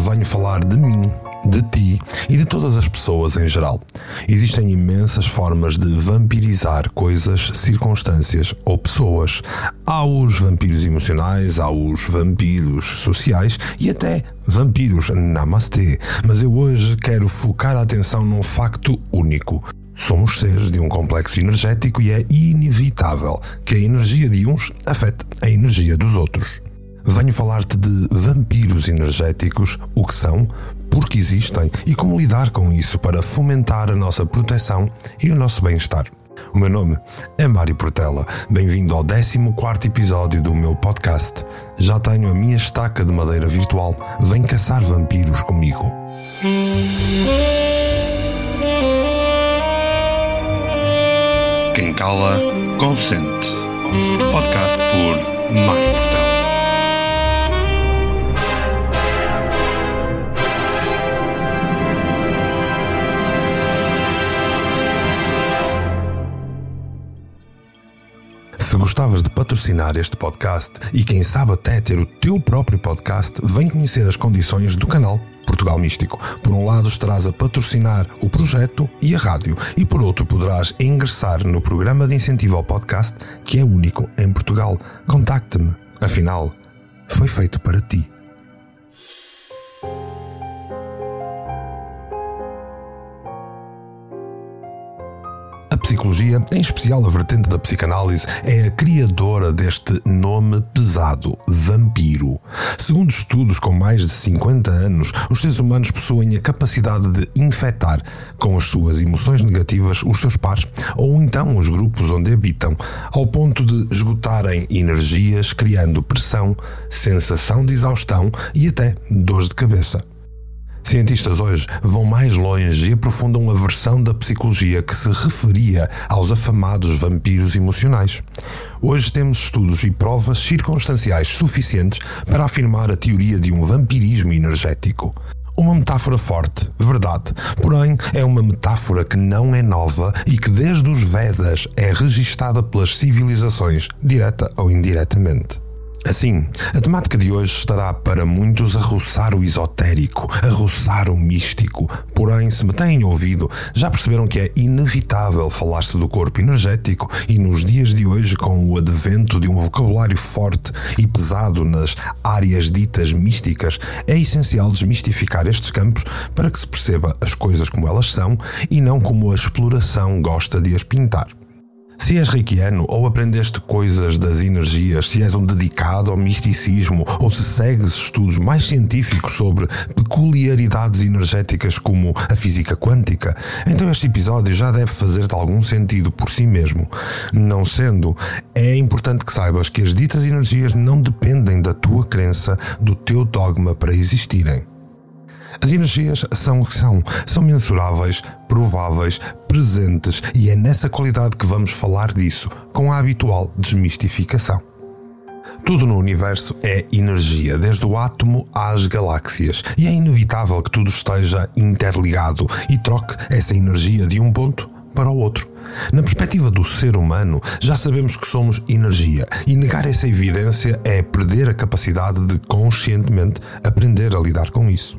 venho falar de mim, de ti e de todas as pessoas em geral. Existem imensas formas de vampirizar coisas, circunstâncias ou pessoas. Há os vampiros emocionais, há os vampiros sociais e até vampiros namastê. Mas eu hoje quero focar a atenção num facto único. Somos seres de um complexo energético e é inevitável que a energia de uns afete a energia dos outros. Venho falar-te de vampiros energéticos, o que são, porque existem e como lidar com isso para fomentar a nossa proteção e o nosso bem-estar. O meu nome é Mário Portela. Bem-vindo ao 14º episódio do meu podcast. Já tenho a minha estaca de madeira virtual. Vem caçar vampiros comigo. Quem cala, consente. Podcast por Mário Portela. Se gostavas de patrocinar este podcast e quem sabe até ter o teu próprio podcast, vem conhecer as condições do canal Portugal Místico. Por um lado estarás a patrocinar o projeto e a rádio e por outro poderás ingressar no programa de incentivo ao podcast que é único em Portugal. Contacte-me, afinal, foi feito para ti. A psicologia, em especial a vertente da psicanálise, é a criadora deste nome pesado, vampiro. Segundo estudos com mais de 50 anos, os seres humanos possuem a capacidade de infectar com as suas emoções negativas os seus pares, ou então os grupos onde habitam, ao ponto de esgotarem energias, criando pressão, sensação de exaustão e até dores de cabeça. Cientistas hoje vão mais longe e aprofundam a versão da psicologia que se referia aos afamados vampiros emocionais. Hoje temos estudos e provas circunstanciais suficientes para afirmar a teoria de um vampirismo energético. Uma metáfora forte, verdade, porém é uma metáfora que não é nova e que desde os Vedas é registada pelas civilizações, direta ou indiretamente. Assim, a temática de hoje estará para muitos a roçar o esotérico, a roçar o místico. Porém, se me têm ouvido, já perceberam que é inevitável falar-se do corpo energético e nos dias de hoje, com o advento de um vocabulário forte e pesado nas áreas ditas místicas, é essencial desmistificar estes campos para que se perceba as coisas como elas são e não como a exploração gosta de as pintar. Se és reikiano ou aprendeste coisas das energias, se és um dedicado ao misticismo ou se segues estudos mais científicos sobre peculiaridades energéticas como a física quântica, então este episódio já deve fazer-te algum sentido por si mesmo. Não sendo, é importante que saibas que as ditas energias não dependem da tua crença, do teu dogma para existirem. As energias são o que são mensuráveis, prováveis, presentes e é nessa qualidade que vamos falar disso, com a habitual desmistificação. Tudo no universo é energia, desde o átomo às galáxias, e é inevitável que tudo esteja interligado e troque essa energia de um ponto para o outro. Na perspectiva do ser humano, já sabemos que somos energia, e negar essa evidência é perder a capacidade de conscientemente aprender a lidar com isso.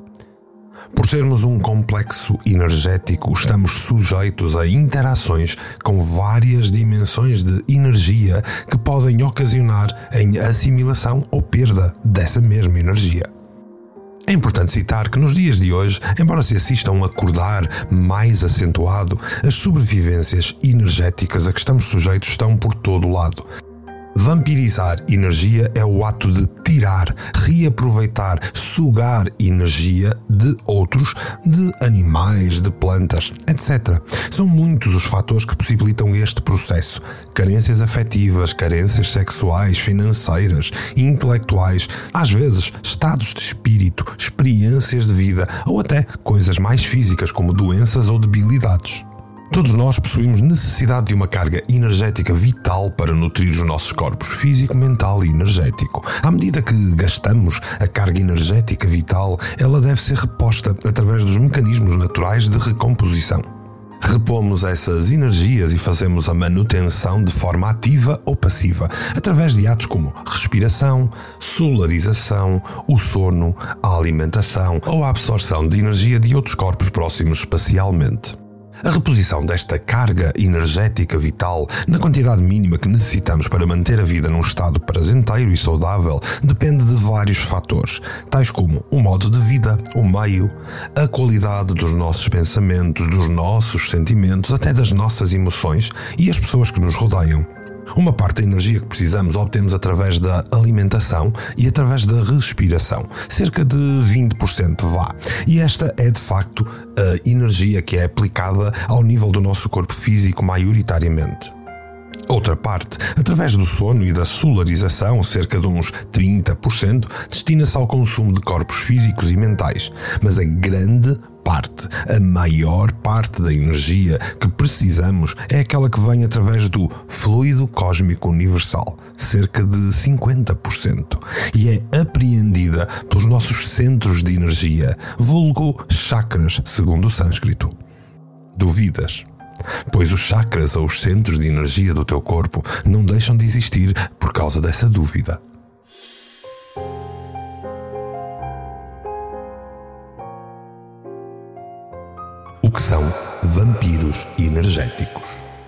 Por sermos um complexo energético, estamos sujeitos a interações com várias dimensões de energia que podem ocasionar em assimilação ou perda dessa mesma energia. É importante citar que nos dias de hoje, embora se assista a um acordar mais acentuado, as sobrevivências energéticas a que estamos sujeitos estão por todo o lado. Vampirizar energia é o ato de tirar, reaproveitar, sugar energia de outros, de animais, de plantas, etc. São muitos os fatores que possibilitam este processo. Carências afetivas, carências sexuais, financeiras, intelectuais, às vezes estados de espírito, experiências de vida ou até coisas mais físicas como doenças ou debilidades. Todos nós possuímos necessidade de uma carga energética vital para nutrir os nossos corpos físico, mental e energético. À medida que gastamos a carga energética vital, ela deve ser reposta através dos mecanismos naturais de recomposição. Repomos essas energias e fazemos a manutenção de forma ativa ou passiva, através de atos como respiração, solarização, o sono, a alimentação ou a absorção de energia de outros corpos próximos espacialmente. A reposição desta carga energética vital na quantidade mínima que necessitamos para manter a vida num estado prazenteiro e saudável depende de vários fatores, tais como o modo de vida, o meio, a qualidade dos nossos pensamentos, dos nossos sentimentos, até das nossas emoções e as pessoas que nos rodeiam. Uma parte da energia que precisamos obtemos através da alimentação e através da respiração, cerca de 20% vá. E esta é de facto a energia que é aplicada ao nível do nosso corpo físico maioritariamente. Outra parte, através do sono e da solarização, cerca de uns 30%, destina-se ao consumo de corpos físicos e mentais, mas a grande parte, a maior parte da energia que precisamos é aquela que vem através do fluido cósmico universal, cerca de 50%, e é apreendida pelos nossos centros de energia, vulgo chakras, segundo o sânscrito. Duvidas? Pois os chakras ou os centros de energia do teu corpo não deixam de existir por causa dessa dúvida. O que são vampiros energéticos?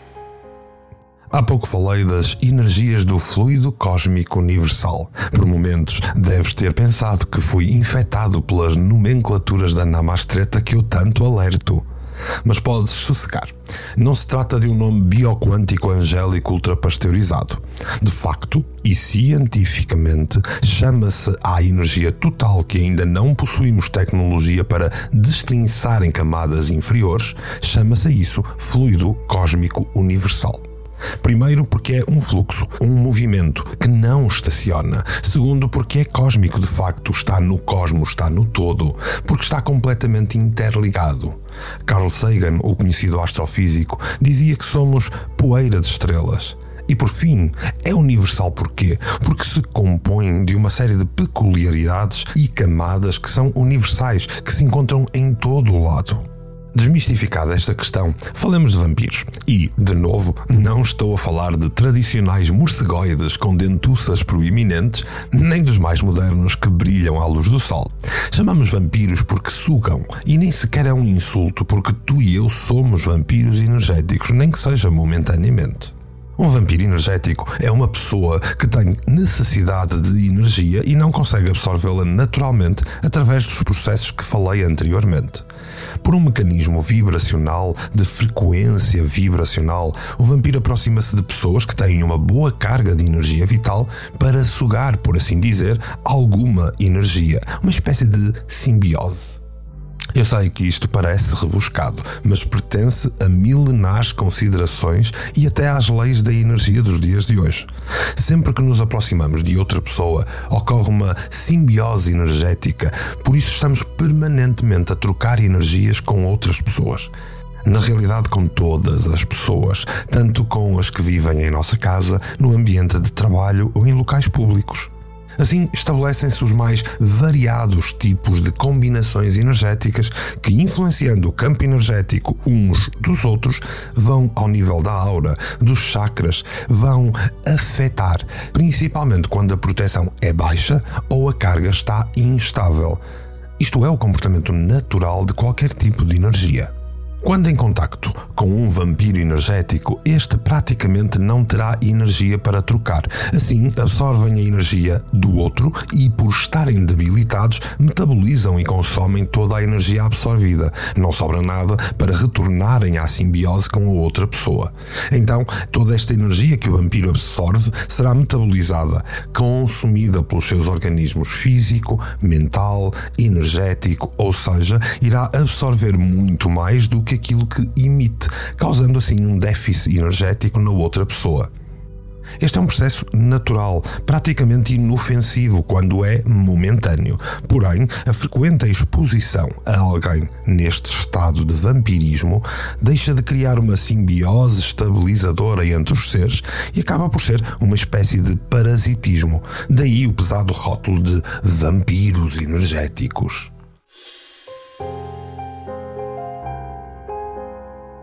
Há pouco falei das energias do fluido cósmico universal. Por momentos, deves ter pensado que fui infectado pelas nomenclaturas da Namastreta que eu tanto alerto. Mas podes sossegar. Não se trata de um nome bioquântico angélico ultrapasteurizado. De facto, e cientificamente, chama-se à energia total que ainda não possuímos tecnologia para destrinçar em camadas inferiores, chama-se a isso fluido cósmico universal. Primeiro, porque é um fluxo, um movimento que não estaciona. Segundo, porque é cósmico de facto, está no cosmos, está no todo, porque está completamente interligado. Carl Sagan, o conhecido astrofísico, dizia que somos poeira de estrelas. E por fim, é universal porquê? Porque se compõe de uma série de peculiaridades e camadas que são universais, que se encontram em todo o lado. Desmistificada esta questão, falemos de vampiros. E, de novo, não estou a falar de tradicionais morcegoides com dentuças proeminentes, nem dos mais modernos que brilham à luz do sol. Chamamos vampiros porque sugam, e nem sequer é um insulto porque tu e eu somos vampiros energéticos, nem que seja momentaneamente. Um vampiro energético é uma pessoa que tem necessidade de energia e não consegue absorvê-la naturalmente através dos processos que falei anteriormente. Por um mecanismo vibracional, de frequência vibracional, o vampiro aproxima-se de pessoas que têm uma boa carga de energia vital para sugar, por assim dizer, alguma energia, uma espécie de simbiose. Eu sei que isto parece rebuscado, mas pertence a milenares considerações e até às leis da energia dos dias de hoje. Sempre que nos aproximamos de outra pessoa, ocorre uma simbiose energética, por isso estamos permanentemente a trocar energias com outras pessoas. Na realidade, com todas as pessoas, tanto com as que vivem em nossa casa, no ambiente de trabalho ou em locais públicos. Assim, estabelecem-se os mais variados tipos de combinações energéticas que, influenciando o campo energético uns dos outros, vão ao nível da aura, dos chakras, vão afetar, principalmente quando a proteção é baixa ou a carga está instável. Isto é o comportamento natural de qualquer tipo de energia. Quando em contacto com um vampiro energético, este praticamente não terá energia para trocar. Assim, absorvem a energia do outro e, por estarem debilitados, metabolizam e consomem toda a energia absorvida. Não sobra nada para retornarem à simbiose com a outra pessoa. Então, toda esta energia que o vampiro absorve será metabolizada, consumida pelos seus organismos físico, mental, energético, ou seja, irá absorver muito mais do que aquilo que emite, causando assim um déficit energético na outra pessoa. Este é um processo natural, praticamente inofensivo quando é momentâneo. Porém, a frequente exposição a alguém neste estado de vampirismo deixa de criar uma simbiose estabilizadora entre os seres e acaba por ser uma espécie de parasitismo. Daí o pesado rótulo de vampiros energéticos.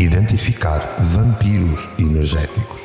Identificar vampiros energéticos.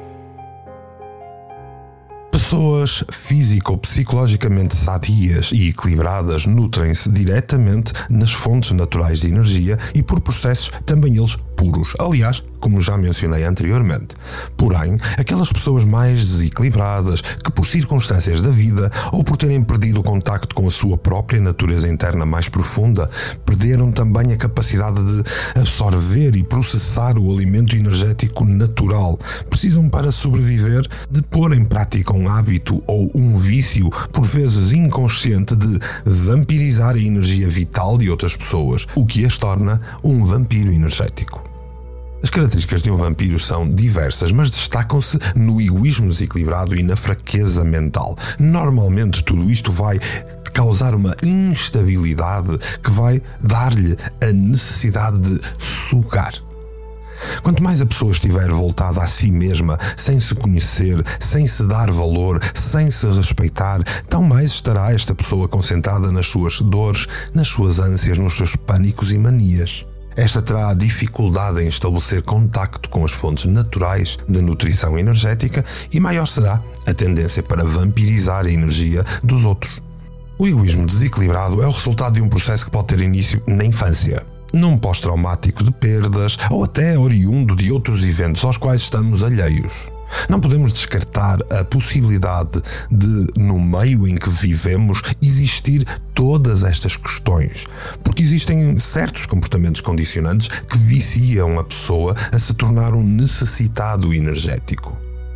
Pessoas físico ou psicologicamente sadias e equilibradas nutrem-se diretamente nas fontes naturais de energia e por processos também eles puros. Aliás, como já mencionei anteriormente. Porém, aquelas pessoas mais desequilibradas que por circunstâncias da vida ou por terem perdido o contacto com a sua própria natureza interna mais profunda, perderam também a capacidade de absorver e processar o alimento energético natural. Precisam, para sobreviver, de pôr em prática um hábito ou um vício, por vezes inconsciente, de vampirizar a energia vital de outras pessoas, o que as torna um vampiro energético. As características de um vampiro são diversas, mas destacam-se no egoísmo desequilibrado e na fraqueza mental. Normalmente tudo isto vai causar uma instabilidade que vai dar-lhe a necessidade de sugar. Quanto mais a pessoa estiver voltada a si mesma, sem se conhecer, sem se dar valor, sem se respeitar, tão mais estará esta pessoa concentrada nas suas dores, nas suas ânsias, nos seus pânicos e manias. Esta terá dificuldade em estabelecer contacto com as fontes naturais de nutrição energética e maior será a tendência para vampirizar a energia dos outros. O egoísmo desequilibrado é o resultado de um processo que pode ter início na infância, num pós-traumático de perdas ou até oriundo de outros eventos aos quais estamos alheios. Não podemos descartar a possibilidade de, no meio em que vivemos, existir todas estas questões, porque existem certos comportamentos condicionantes que viciam a pessoa a se tornar um necessitado energético.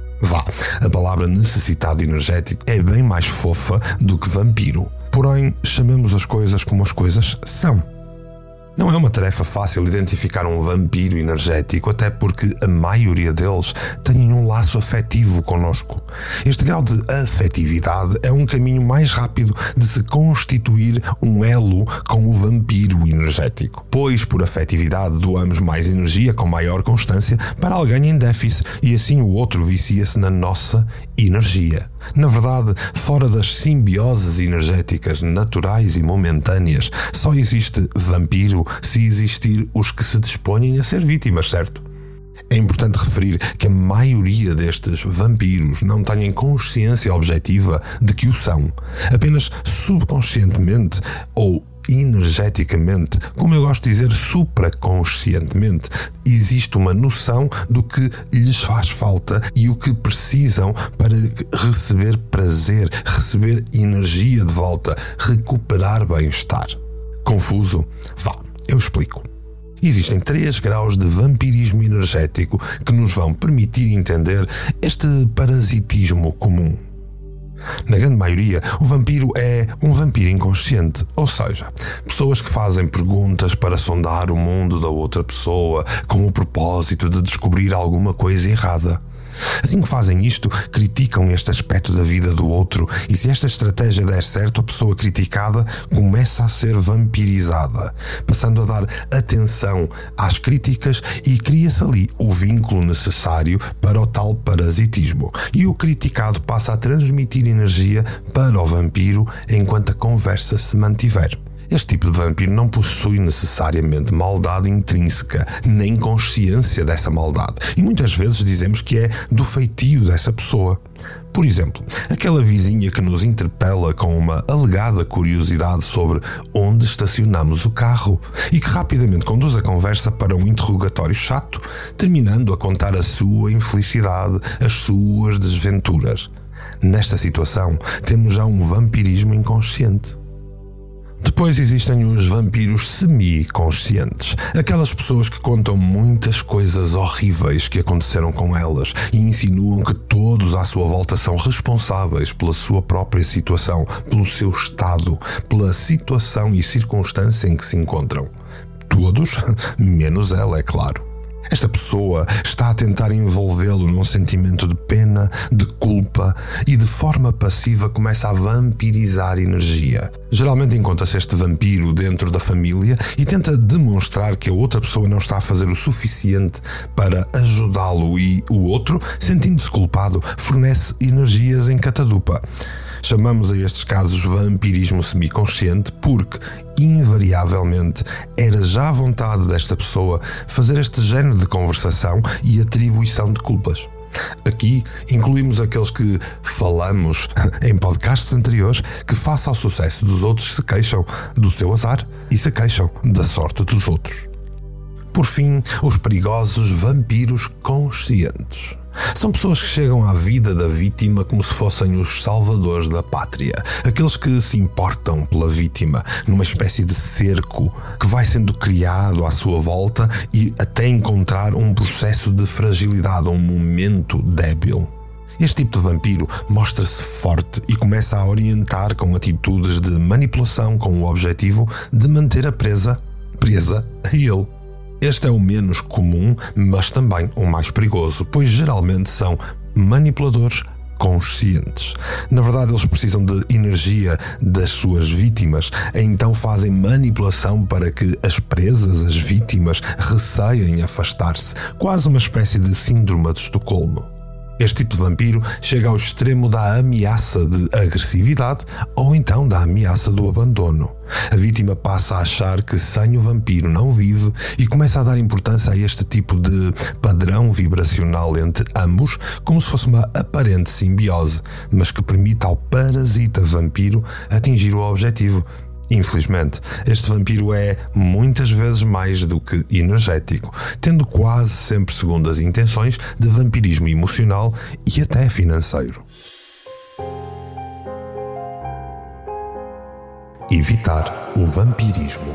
A palavra necessitado energético é bem mais fofa do que vampiro, porém chamemos as coisas como as coisas são. Não é uma tarefa fácil identificar um vampiro energético, até porque a maioria deles têm um laço afetivo connosco. Este grau de afetividade é um caminho mais rápido de se constituir um elo com o vampiro energético, pois por afetividade doamos mais energia com maior constância para alguém em déficit e assim o outro vicia-se na nossa energia. Na verdade, fora das simbioses energéticas naturais e momentâneas, só existe vampiro se existir os que se dispõem a ser vítimas, certo? É importante referir que a maioria destes vampiros não têm consciência objetiva de que o são, apenas subconscientemente ou energeticamente, como eu gosto de dizer, supraconscientemente, existe uma noção do que lhes faz falta e o que precisam para receber prazer, receber energia de volta, recuperar bem-estar. Confuso? Eu explico. Existem 3 graus de vampirismo energético que nos vão permitir entender este parasitismo comum. Na grande maioria, o vampiro é um vampiro inconsciente, ou seja, pessoas que fazem perguntas para sondar o mundo da outra pessoa com o propósito de descobrir alguma coisa errada. Assim que fazem isto, criticam este aspecto da vida do outro e se esta estratégia der certo, a pessoa criticada começa a ser vampirizada, passando a dar atenção às críticas e cria-se ali o vínculo necessário para o tal parasitismo. E o criticado passa a transmitir energia para o vampiro enquanto a conversa se mantiver. Este tipo de vampiro não possui necessariamente maldade intrínseca, nem consciência dessa maldade. E muitas vezes dizemos que é do feitio dessa pessoa. Por exemplo, aquela vizinha que nos interpela com uma alegada curiosidade sobre onde estacionamos o carro e que rapidamente conduz a conversa para um interrogatório chato, terminando a contar a sua infelicidade, as suas desventuras. Nesta situação, temos já um vampirismo inconsciente. Depois existem os vampiros semi-conscientes, aquelas pessoas que contam muitas coisas horríveis que aconteceram com elas e insinuam que todos à sua volta são responsáveis pela sua própria situação, pelo seu estado, pela situação e circunstância em que se encontram. Todos, menos ela, é claro. Esta pessoa está a tentar envolvê-lo num sentimento de pena, de culpa e de forma passiva começa a vampirizar energia. Geralmente encontra-se este vampiro dentro da família e tenta demonstrar que a outra pessoa não está a fazer o suficiente para ajudá-lo e o outro, sentindo-se culpado, fornece energias em catadupa. Chamamos a estes casos vampirismo semiconsciente porque, invariavelmente, era já a vontade desta pessoa fazer este género de conversação e atribuição de culpas. Aqui incluímos aqueles que falamos em podcasts anteriores que, face ao sucesso dos outros, se queixam do seu azar e se queixam da sorte dos outros. Por fim, os perigosos vampiros conscientes. São pessoas que chegam à vida da vítima como se fossem os salvadores da pátria. Aqueles que se importam pela vítima numa espécie de cerco que vai sendo criado à sua volta e até encontrar um processo de fragilidade, um momento débil. Este tipo de vampiro mostra-se forte e começa a orientar com atitudes de manipulação com o objetivo de manter a presa a ele. Este é o menos comum, mas também o mais perigoso, pois geralmente são manipuladores conscientes. Na verdade, eles precisam de energia das suas vítimas, então fazem manipulação para que as presas, as vítimas, receiem afastar-se, quase uma espécie de síndrome de Estocolmo. Este tipo de vampiro chega ao extremo da ameaça de agressividade ou então da ameaça do abandono. A vítima passa a achar que sem o vampiro não vive e começa a dar importância a este tipo de padrão vibracional entre ambos, como se fosse uma aparente simbiose, mas que permite ao parasita vampiro atingir o objetivo. Infelizmente, este vampiro é muitas vezes mais do que energético, tendo quase sempre segundas intenções de vampirismo emocional e até financeiro. Evitar o vampirismo.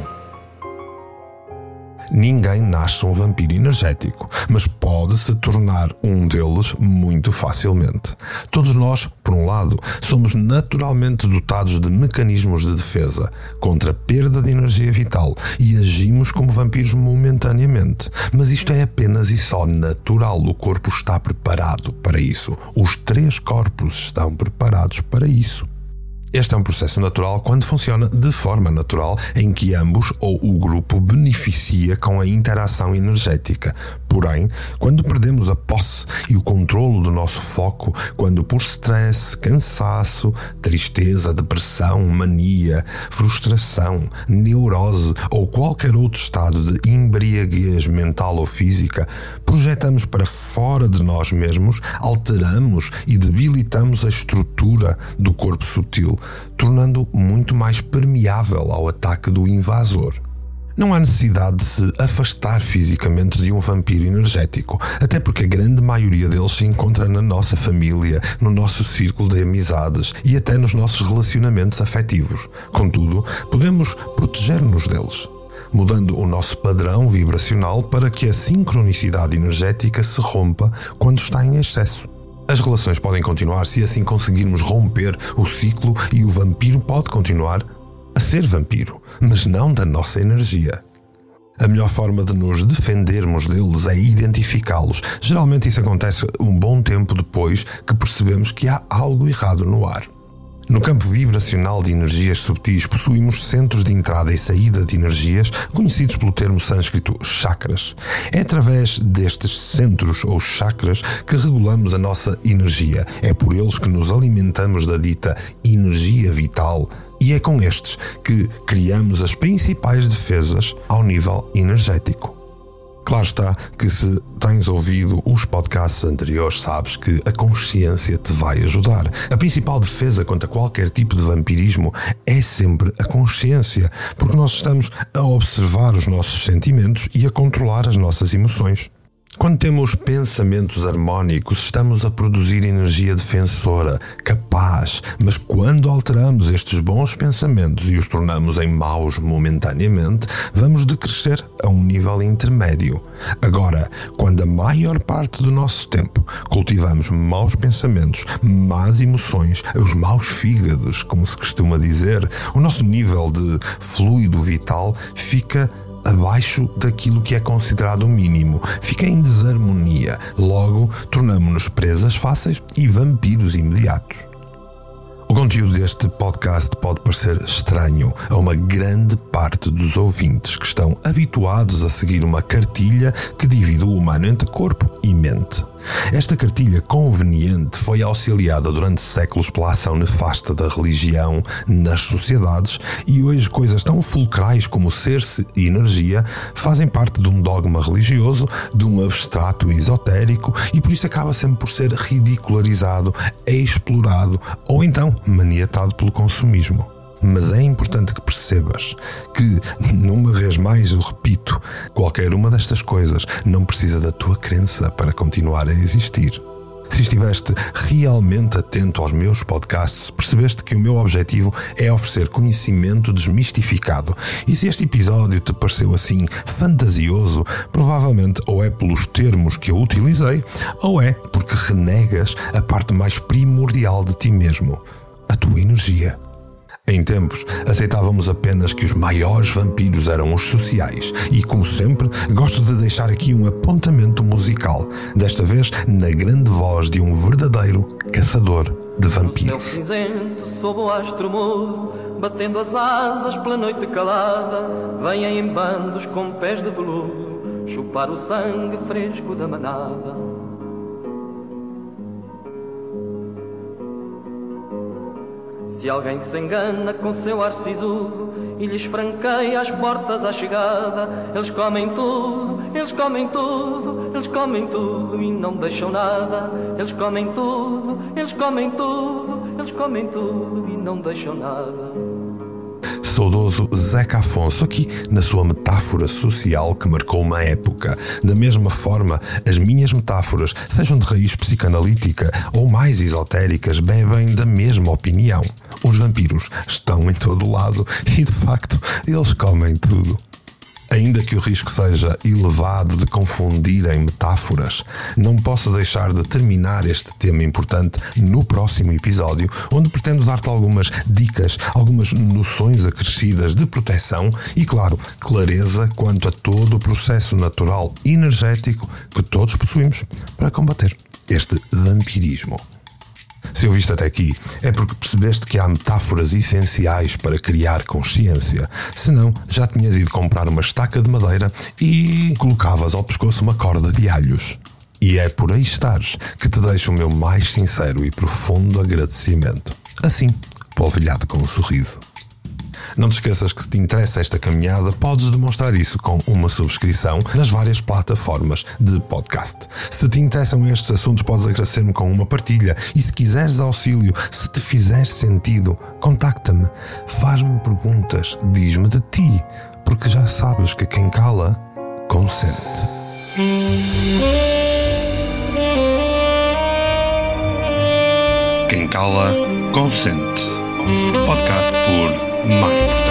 Ninguém nasce um vampiro energético, mas pode se tornar um deles muito facilmente. Todos nós, por um lado, somos naturalmente dotados de mecanismos de defesa contra a perda de energia vital e agimos como vampiros momentaneamente. Mas isto é apenas e só natural. O corpo está preparado para isso. Os 3 corpos estão preparados para isso. Este é um processo natural quando funciona de forma natural, em que ambos ou o grupo beneficia com a interação energética. Porém, quando perdemos a posse e o controlo do nosso foco, quando por stress, cansaço, tristeza, depressão, mania, frustração, neurose ou qualquer outro estado de embriaguez mental ou física, projetamos para fora de nós mesmos, alteramos e debilitamos a estrutura do corpo sutil, tornando muito mais permeável ao ataque do invasor. Não há necessidade de se afastar fisicamente de um vampiro energético, até porque a grande maioria deles se encontra na nossa família, no nosso círculo de amizades e até nos nossos relacionamentos afetivos. Contudo, podemos proteger-nos deles, mudando o nosso padrão vibracional para que a sincronicidade energética se rompa quando está em excesso. As relações podem continuar se assim conseguirmos romper o ciclo e o vampiro pode continuar a ser vampiro, mas não da nossa energia. A melhor forma de nos defendermos deles é identificá-los. Geralmente isso acontece um bom tempo depois que percebemos que há algo errado no ar. No campo vibracional de energias subtis, possuímos centros de entrada e saída de energias, conhecidos pelo termo sânscrito chakras. É através destes centros ou chakras que regulamos a nossa energia. É por eles que nos alimentamos da dita energia vital e é com estes que criamos as principais defesas ao nível energético. Claro está que se tens ouvido os podcasts anteriores, sabes que a consciência te vai ajudar. A principal defesa contra qualquer tipo de vampirismo é sempre a consciência, porque nós estamos a observar os nossos sentimentos e a controlar as nossas emoções. Quando temos pensamentos harmónicos, estamos a produzir energia defensora, capaz, mas quando alteramos estes bons pensamentos e os tornamos em maus momentaneamente, vamos decrescer a um nível intermédio. Agora, quando a maior parte do nosso tempo cultivamos maus pensamentos, más emoções, os maus fígados, como se costuma dizer, o nosso nível de fluido vital fica abaixo daquilo que é considerado o mínimo, fica em desarmonia, logo tornamo-nos presas fáceis e vampiros imediatos. O conteúdo deste podcast pode parecer estranho a uma grande parte dos ouvintes que estão habituados a seguir uma cartilha que divide o humano entre corpo e e mente. Esta cartilha conveniente foi auxiliada durante séculos pela ação nefasta da religião nas sociedades e hoje coisas tão fulcrais como ser-se e energia fazem parte de um dogma religioso, de um abstrato esotérico e por isso acaba sempre por ser ridicularizado, explorado ou então maniatado pelo consumismo. Mas é importante que percebas que, numa vez mais eu repito, qualquer uma destas coisas não precisa da tua crença para continuar a existir. Se estiveste realmente atento aos meus podcasts, percebeste que o meu objetivo é oferecer conhecimento desmistificado. E se este episódio te pareceu assim fantasioso, provavelmente ou é pelos termos que eu utilizei, ou é porque renegas a parte mais primordial de ti mesmo, a tua energia. Em tempos, aceitávamos apenas que os maiores vampiros eram os sociais e, como sempre, gosto de deixar aqui um apontamento musical, desta vez na grande voz de um verdadeiro caçador de vampiros. No céu cinzento, sob o astro mudo, batendo as asas pela noite calada, vêm em bandos com pés de veludo, chupar o sangue fresco da manada. Se alguém se engana com seu ar sisudo e lhes franqueia as portas à chegada, eles comem tudo, eles comem tudo, eles comem tudo e não deixam nada. Eles comem tudo, eles comem tudo, eles comem tudo e não deixam nada. Saudoso Zeca Afonso, aqui na sua metáfora social que marcou uma época. Da mesma forma, as minhas metáforas, sejam de raiz psicanalítica ou mais esotéricas, bebem da mesma opinião. Os vampiros estão em todo lado e, de facto, eles comem tudo. Ainda que o risco seja elevado de confundirem metáforas, não posso deixar de terminar este tema importante no próximo episódio, onde pretendo dar-te algumas dicas, algumas noções acrescidas de proteção e, claro, clareza quanto a todo o processo natural e energético que todos possuímos para combater este vampirismo. Se ouviste até aqui, é porque percebeste que há metáforas essenciais para criar consciência. Senão, já tinhas ido comprar uma estaca de madeira e colocavas ao pescoço uma corda de alhos. E é por aí estares que te deixo o meu mais sincero e profundo agradecimento. Assim, polvilhado com um sorriso. Não te esqueças que se te interessa esta caminhada, podes demonstrar isso com uma subscrição nas várias plataformas de podcast. Se te interessam estes assuntos, podes agradecer-me com uma partilha e se quiseres auxílio, se te fizer sentido, contacta-me, faz-me perguntas, diz-me de ti, porque já sabes que quem cala, consente. Quem cala, consente. Podcast por Mário Portela.